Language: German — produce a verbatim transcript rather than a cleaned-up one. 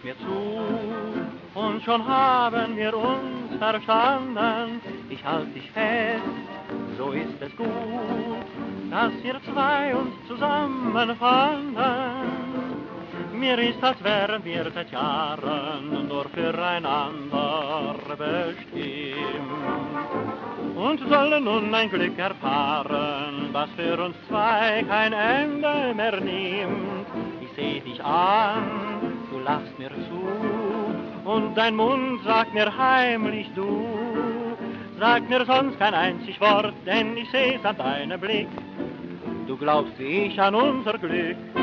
mir zu, und schon haben wir uns verstanden. Ich halt dich fest, so ist es gut, dass wir zwei uns zusammenfanden. Mir ist, als wären wir seit Jahren nur füreinander bestimmt und sollen nun ein Glück erfahren, was für uns zwei kein Ende mehr nimmt. Ich seh dich an, du lachst mir zu, und dein Mund sagt mir heimlich du. Sag mir sonst kein einzig Wort, denn ich seh's an deinem Blick. Du glaubst wie ich an unser Glück.